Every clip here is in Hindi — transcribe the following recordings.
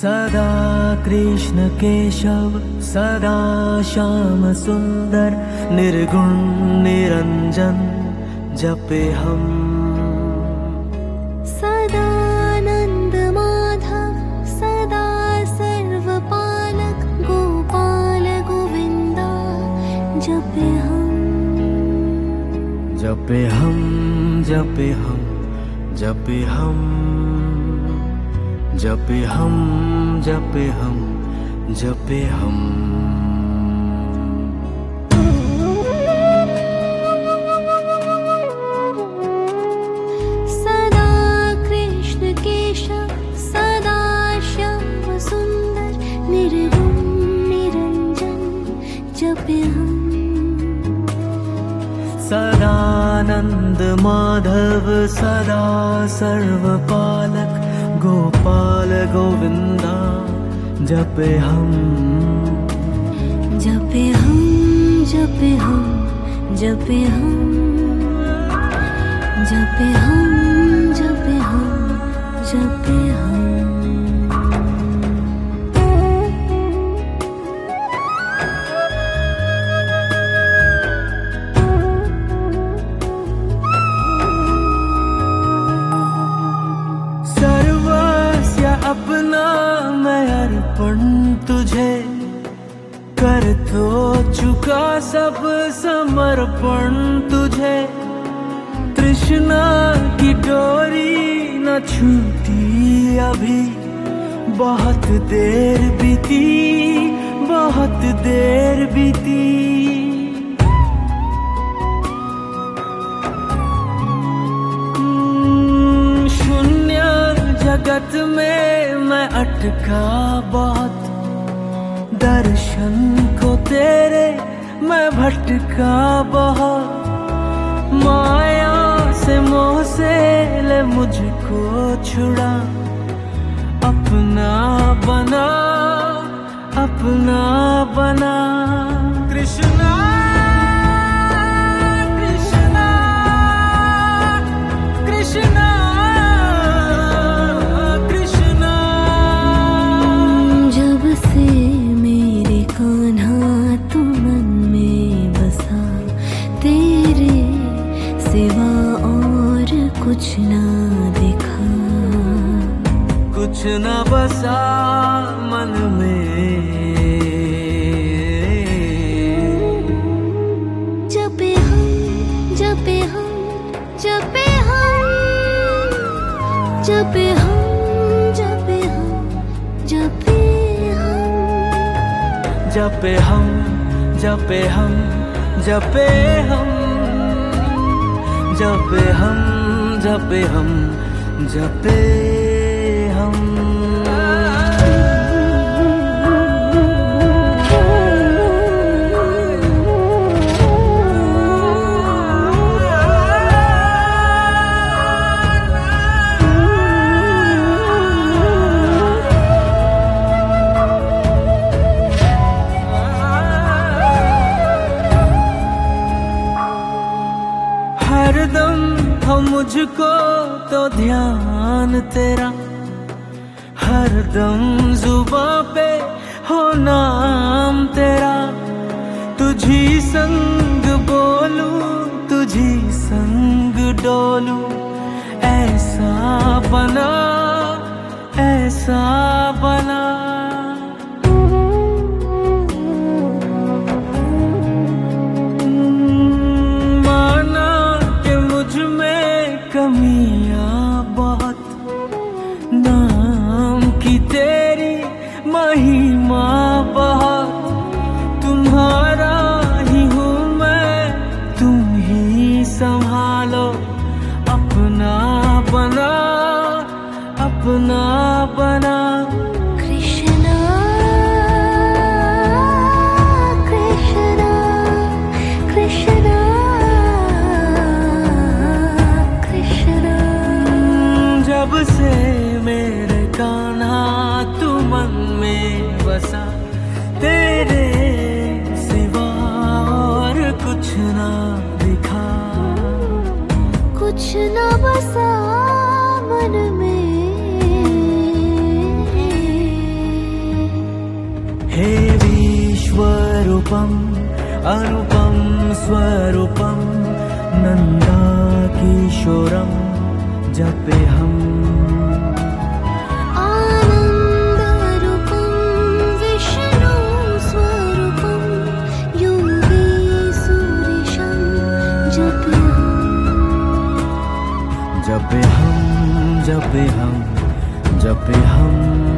सदा कृष्ण केशव सदा श्याम सुंदर निर्गुण निरंजन जपे हम। सदानंद माधव सदा सर्वपालक गोपाल गोविंदा जपे हम। जपे हम जपे हम जपे हम जपे हम जपे हम जपे हम। सदा कृष्ण केशव सदा श्याम सुंदर निर्गुण निरंजन जपे हम। सदानंद माधव सदा सर्वपालक गोपाल गोविंदा जपे हम। जपे हम जपे हम जपे हम जपे हम जपे हम जपे हम। अपना मैं अर्पण तुझे कर तो चुका सब समर्पण तुझे। तृष्णा की डोरी न छूटी अभी बहुत देर बीती बहुत देर बीती। जगत में मैं अटका बहुत दर्शन को तेरे मैं भटका बहुत। माया से मोह से ले मुझको छुड़ा अपना बना अपना बना। कृष्णा कृष्णा कृष्णा मेरे कान्हा तू मन में बसा तेरे सिवा और कुछ ना दिखा। कुछ ना बसा मन में। जपे हम जपे हम जपे हम जपे हम जपे हम जपे जपे हम जपे हम जपे हम जपे हम जपे हम जपे हम। हरदम हो मुझको तो ध्यान तेरा हरदम जुबां पे हो नाम तेरा। तुझी संग बोलूं तुझी संग डोलूं ऐसा बना ऐसा बना। कमियां बहुत नाम की तेरी महिमा बहुत। तुम्हारा ही हूँ मैं तुम ही संभालो अपना बना अपना बना। रूपम अनुपम स्वरूपम नंदाकिशोरम जपे हम। आनन्दरूपं विष्णु स्वरूपं योगीश्वरीशं जपे हम जपे हम जपे हम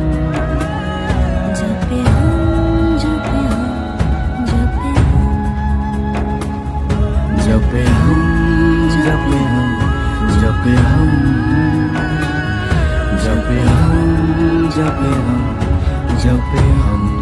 जपे हम जपे हम जपे हम जपे हम जपे हम जपे हम जपे हम जपे हम जपे हम।